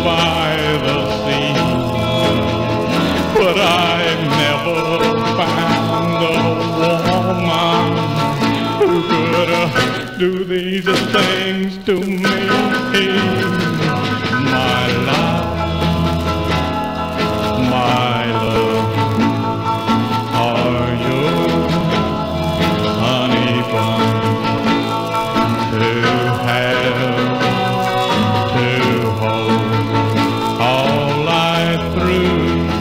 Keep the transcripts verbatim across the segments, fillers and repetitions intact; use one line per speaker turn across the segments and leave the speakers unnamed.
by the sea, but I've never found a woman who could uh, do these things to me. My love, my love, are you honey bun to have, to hold all life through?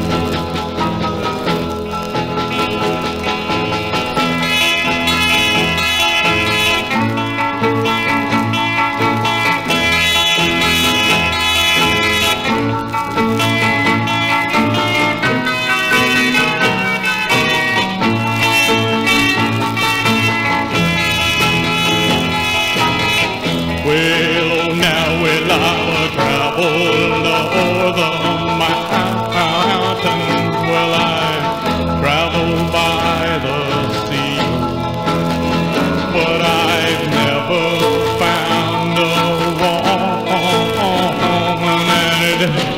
Well, oh, now will I travel o'er the mountains? Will I travel by the sea? But I've never found a woman, and it